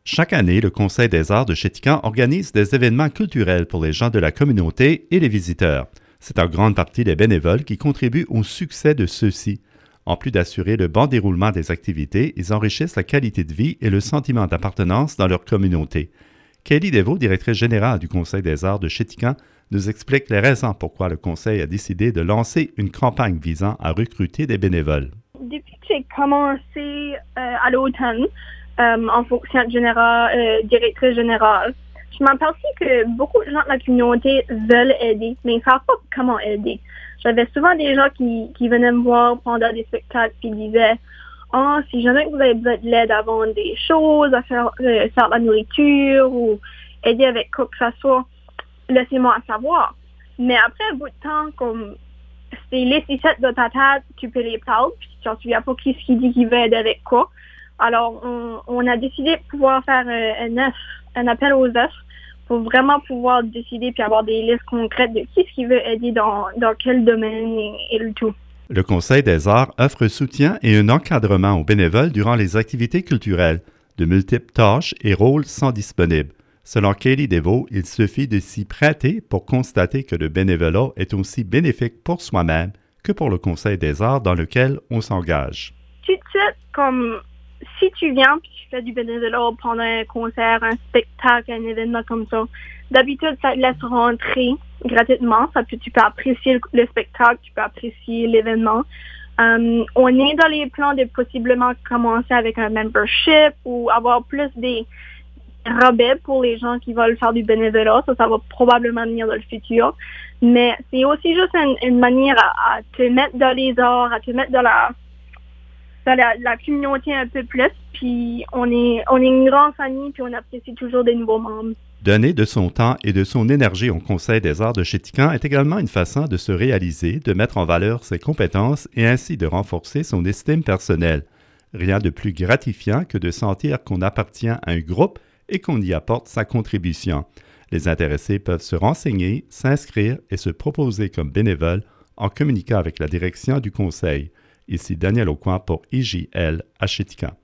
Chaque année, le Conseil des arts de Chéticamp organise des événements culturels pour les gens de la communauté et les visiteurs. C'est en grande partie les bénévoles qui contribuent au succès de ceux-ci. En plus d'assurer le bon déroulement des activités, ils enrichissent la qualité de vie et le sentiment d'appartenance dans leur communauté. Kelly Deveau, directrice générale du Conseil des arts de Chéticamp, nous explique les raisons pourquoi le Conseil a décidé de lancer une campagne visant à recruter des bénévoles. Depuis que j'ai commencé à l'automne, en fonction générale, directrice générale, je m'aperçus que beaucoup de gens de la communauté veulent aider, mais ils ne savent pas comment aider. J'avais souvent des gens qui venaient me voir pendant des spectacles et disaient « Ah, si jamais vous avez besoin de l'aide à vendre des choses, à faire la nourriture ou aider avec quoi que ce soit, laissez-moi savoir. » Mais après un bout de temps, comme c'est les 6 de ta tête, tu peux les perdre, puis tu ne te souviens pas qui dit qu'il veut aider avec quoi. Alors, on a décidé de pouvoir faire un appel aux offres pour vraiment pouvoir décider puis avoir des listes concrètes de qui veut aider dans quel domaine et le tout. Le Conseil des arts offre soutien et un encadrement aux bénévoles durant les activités culturelles. De multiples tâches et rôles sont disponibles. Selon Kelly Deveau, il suffit de s'y prêter pour constater que le bénévolat est aussi bénéfique pour soi-même que pour le Conseil des arts dans lequel on s'engage. Tout de suite, comme si tu viens et tu fais du bénévolat pendant un concert, un spectacle, un événement comme ça, d'habitude, ça te laisse rentrer gratuitement. Tu peux apprécier le spectacle, tu peux apprécier l'événement. On est dans les plans de possiblement commencer avec un membership ou avoir plus des rabais pour les gens qui veulent faire du bénévolat. Ça va probablement venir dans le futur. Mais c'est aussi juste une manière à te mettre dans les arts, à te mettre dans la communauté un peu plus. Puis on est une grande famille, puis on apprécie toujours des nouveaux membres. Donner de son temps et de son énergie au Conseil des arts de Chéticamp est également une façon de se réaliser, de mettre en valeur ses compétences et ainsi de renforcer son estime personnelle. Rien de plus gratifiant que de sentir qu'on appartient à un groupe et qu'on y apporte sa contribution. Les intéressés peuvent se renseigner, s'inscrire et se proposer comme bénévoles en communiquant avec la direction du Conseil. Ici Daniel Aucoin pour IJL à Chéticamp.